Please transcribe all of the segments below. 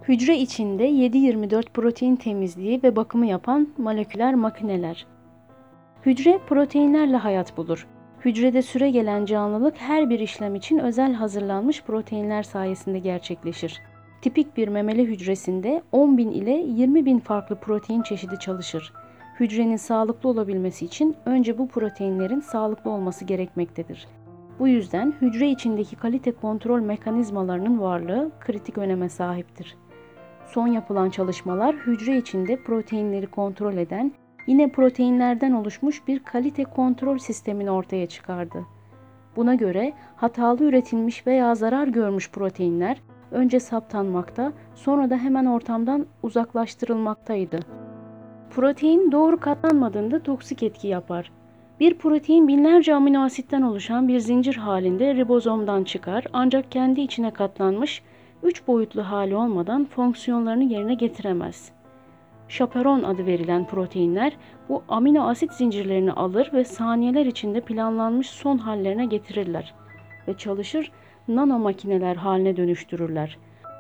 Hücre içinde 7/24 protein temizliği ve bakımı yapan moleküler makineler. Hücre proteinlerle hayat bulur. Hücrede süregelen canlılık her bir işlem için özel hazırlanmış proteinler sayesinde gerçekleşir. Tipik bir memeli hücresinde 10.000 ile 20.000 farklı protein çeşidi çalışır. Hücrenin sağlıklı olabilmesi için önce bu proteinlerin sağlıklı olması gerekmektedir. Bu yüzden hücre içindeki kalite kontrol mekanizmalarının varlığı kritik öneme sahiptir. Son yapılan çalışmalar hücre içinde proteinleri kontrol eden, yine proteinlerden oluşmuş bir kalite kontrol sistemini ortaya çıkardı. Buna göre hatalı üretilmiş veya zarar görmüş proteinler önce saptanmakta, sonra da hemen ortamdan uzaklaştırılmaktaydı. Protein doğru katlanmadığında toksik etki yapar. Bir protein binlerce amino asitten oluşan bir zincir halinde ribozomdan çıkar, ancak kendi içine katlanmış 3 boyutlu hali olmadan fonksiyonlarını yerine getiremez. Şaperon adı verilen proteinler bu amino asit zincirlerini alır ve saniyeler içinde planlanmış son hallerine getirirler ve çalışır nano makineler haline dönüştürürler.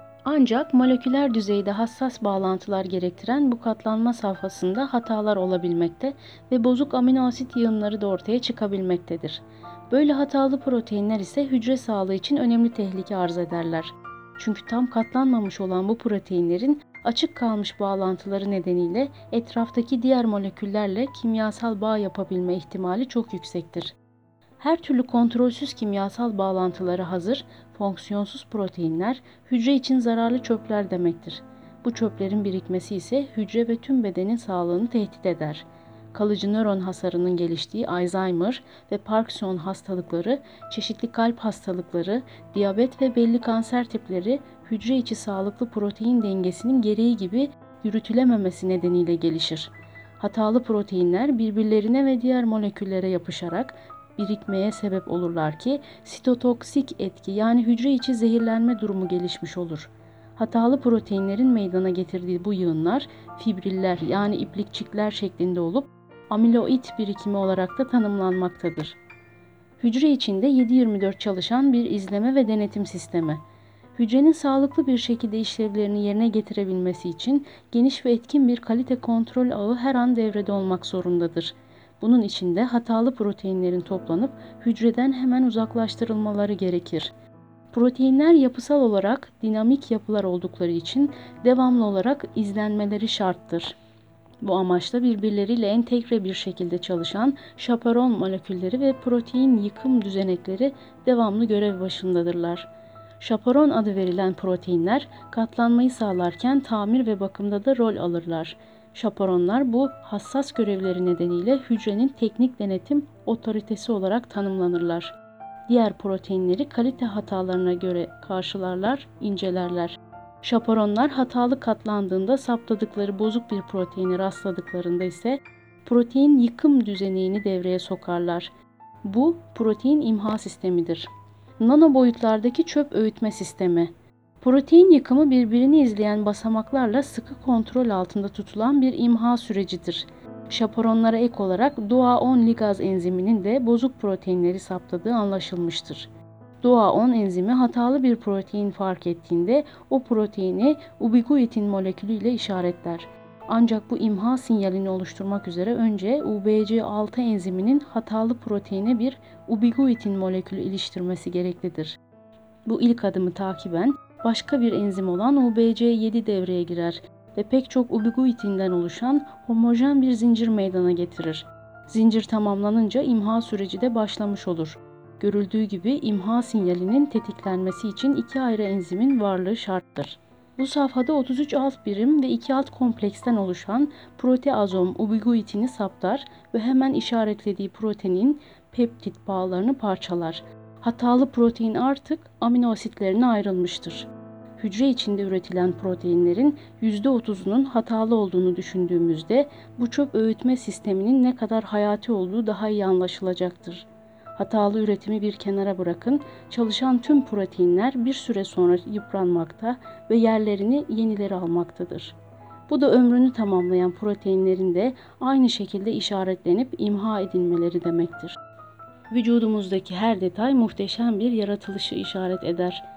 Ancak moleküler düzeyde hassas bağlantılar gerektiren bu katlanma safhasında hatalar olabilmekte ve bozuk amino asit yığınları da ortaya çıkabilmektedir. Böyle hatalı proteinler ise hücre sağlığı için önemli tehlike arz ederler. Çünkü tam katlanmamış olan bu proteinlerin açık kalmış bağlantıları nedeniyle etraftaki diğer moleküllerle kimyasal bağ yapabilme ihtimali çok yüksektir. Her türlü kontrolsüz kimyasal bağlantıları hazır, fonksiyonsuz proteinler hücre için zararlı çöpler demektir. Bu çöplerin birikmesi ise hücre ve tüm bedenin sağlığını tehdit eder. Kalıcı nöron hasarının geliştiği Alzheimer ve Parkinson hastalıkları, çeşitli kalp hastalıkları, diyabet ve belli kanser tipleri hücre içi sağlıklı protein dengesinin gereği gibi yürütülememesi nedeniyle gelişir. Hatalı proteinler birbirlerine ve diğer moleküllere yapışarak birikmeye sebep olurlar ki sitotoksik etki yani hücre içi zehirlenme durumu gelişmiş olur. Hatalı proteinlerin meydana getirdiği bu yığınlar fibriller yani iplikçikler şeklinde olup amiloid birikimi olarak da tanımlanmaktadır. Hücre içinde 7/24 çalışan bir izleme ve denetim sistemi. Hücrenin sağlıklı bir şekilde işlevlerini yerine getirebilmesi için geniş ve etkin bir kalite kontrol ağı her an devrede olmak zorundadır. Bunun için de hatalı proteinlerin toplanıp hücreden hemen uzaklaştırılmaları gerekir. Proteinler yapısal olarak dinamik yapılar oldukları için devamlı olarak izlenmeleri şarttır. Bu amaçla birbirleriyle entegre bir şekilde çalışan şaperon molekülleri ve protein yıkım düzenekleri devamlı görev başındadırlar. Şaperon adı verilen proteinler katlanmayı sağlarken tamir ve bakımda da rol alırlar. Şaperonlar bu hassas görevleri nedeniyle hücrenin teknik denetim otoritesi olarak tanımlanırlar. Diğer proteinleri kalite hatalarına göre karşılarlar, incelerler. Şaperonlar hatalı katlandığında saptadıkları bozuk bir proteini rastladıklarında ise protein yıkım düzeneğini devreye sokarlar. Bu protein imha sistemidir. Nano boyutlardaki çöp öğütme sistemi. Protein yıkımı birbirini izleyen basamaklarla sıkı kontrol altında tutulan bir imha sürecidir. Şaperonlara ek olarak DOA10 ligaz enziminin de bozuk proteinleri saptadığı anlaşılmıştır. DOA10 enzimi hatalı bir protein fark ettiğinde o proteini ubiguitin molekülü ile işaretler. Ancak bu imha sinyalini oluşturmak üzere önce UBC6 enziminin hatalı proteine bir ubiguitin molekülü iliştirmesi gereklidir. Bu ilk adımı takiben başka bir enzim olan UBC7 devreye girer ve pek çok ubiguitinden oluşan homojen bir zincir meydana getirir. Zincir tamamlanınca imha süreci de başlamış olur. Görüldüğü gibi imha sinyalinin tetiklenmesi için iki ayrı enzimin varlığı şarttır. Bu safhada 33 alt birim ve 2 alt kompleksten oluşan proteazom ubiguitini saptar ve hemen işaretlediği proteinin peptit bağlarını parçalar. Hatalı protein artık amino asitlerine ayrılmıştır. Hücre içinde üretilen proteinlerin %30'unun hatalı olduğunu düşündüğümüzde bu çöp öğütme sisteminin ne kadar hayati olduğu daha iyi anlaşılacaktır. Hatalı üretimi bir kenara bırakın, çalışan tüm proteinler bir süre sonra yıpranmakta ve yerlerini yenileri almaktadır. Bu da ömrünü tamamlayan proteinlerin de aynı şekilde işaretlenip imha edilmeleri demektir. Vücudumuzdaki her detay muhteşem bir yaratılışı işaret eder.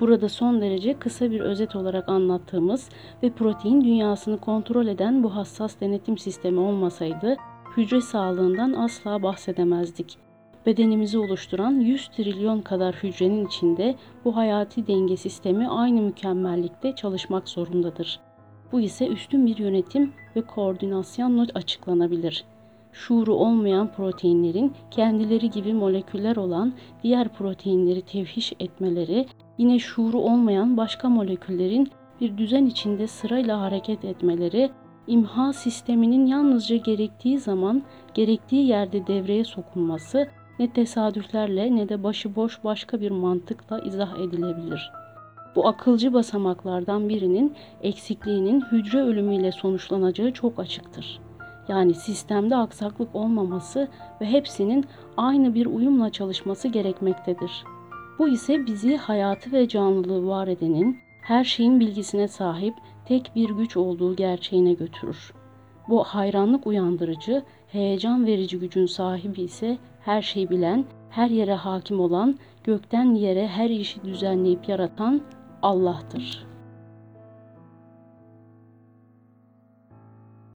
Burada son derece kısa bir özet olarak anlattığımız ve protein dünyasını kontrol eden bu hassas denetim sistemi olmasaydı hücre sağlığından asla bahsedemezdik. Bedenimizi oluşturan 100 trilyon kadar hücrenin içinde bu hayati denge sistemi aynı mükemmellikte çalışmak zorundadır. Bu ise üstün bir yönetim ve koordinasyonla açıklanabilir. Şuuru olmayan proteinlerin kendileri gibi moleküller olan diğer proteinleri tevhiş etmeleri, yine şuuru olmayan başka moleküllerin bir düzen içinde sırayla hareket etmeleri, imha sisteminin yalnızca gerektiği zaman, gerektiği yerde devreye sokulması ne tesadüflerle ne de başıboş başka bir mantıkla izah edilebilir. Bu akılcı basamaklardan birinin eksikliğinin hücre ölümüyle sonuçlanacağı çok açıktır. Yani sistemde aksaklık olmaması ve hepsinin aynı bir uyumla çalışması gerekmektedir. Bu ise bizi hayatı ve canlılığı var edenin, her şeyin bilgisine sahip tek bir güç olduğu gerçeğine götürür. Bu hayranlık uyandırıcı, heyecan verici gücün sahibi ise her şeyi bilen, her yere hakim olan, gökten yere her işi düzenleyip yaratan Allah'tır.